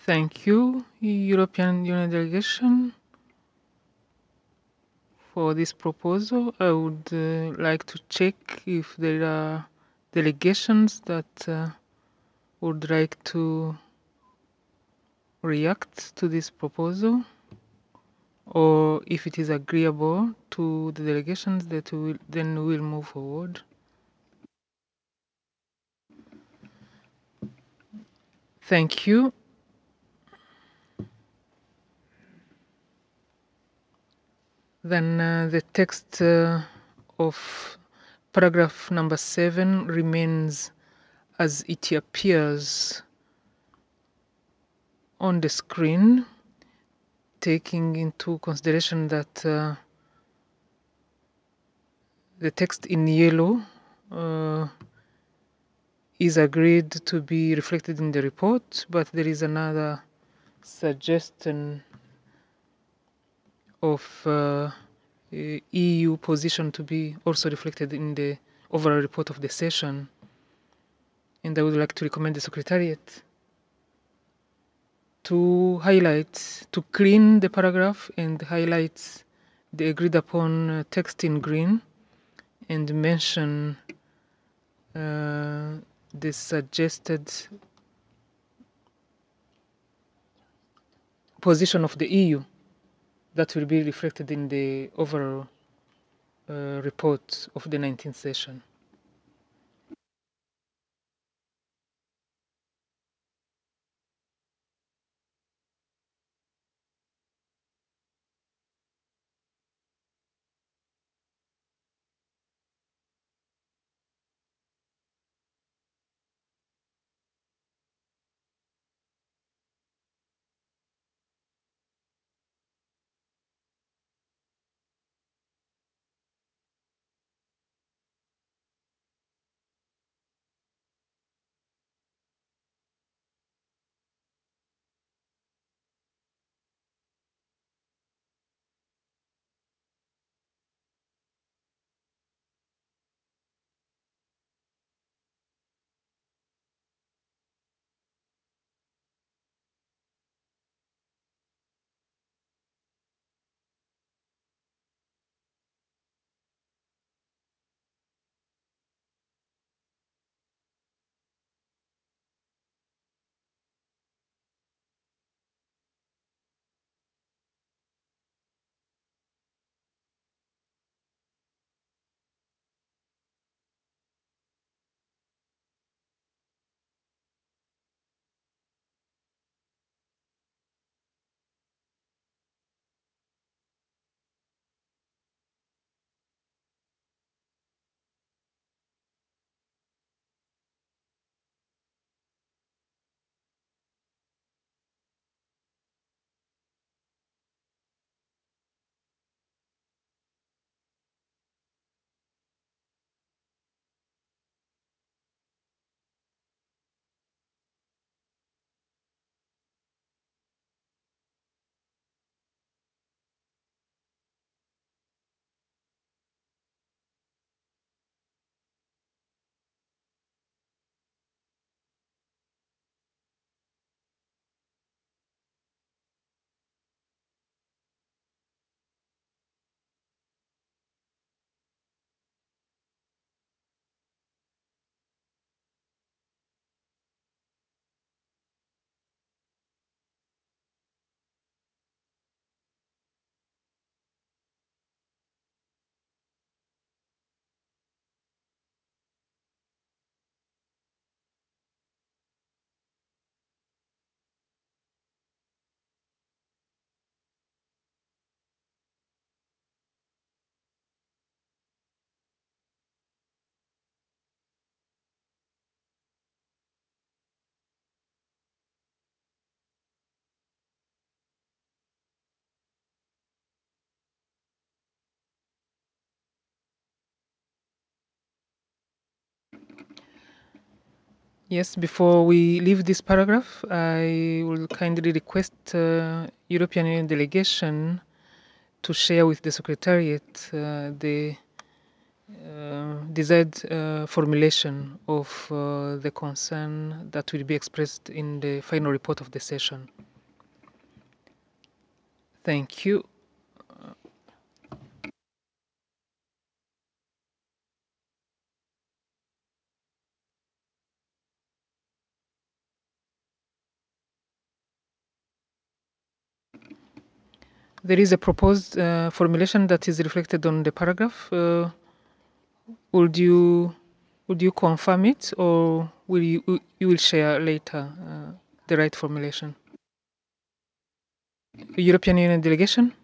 Thank you, European Union delegation, for this proposal. I would like to check if there are delegations that would like to react to this proposal, or if it is agreeable to the delegations, that then we'll move forward. Thank you. Then the text of paragraph number 7 remains as it appears on the screen, taking into consideration that the text in yellow is agreed to be reflected in the report, but there is another suggestion of EU position to be also reflected in the overall report of the session. And I would like to recommend the Secretariat to highlight, to clean the paragraph and highlight the agreed upon text in green and mention the suggested position of the EU that will be reflected in the overall report of the 19th session. Yes, before we leave this paragraph, I will kindly request European Union delegation to share with the Secretariat the desired formulation of the concern that will be expressed in the final report of the session. Thank you. There is a proposed formulation that is reflected on the paragraph. Would you confirm it, or will you will share later the right formulation? European Union delegation.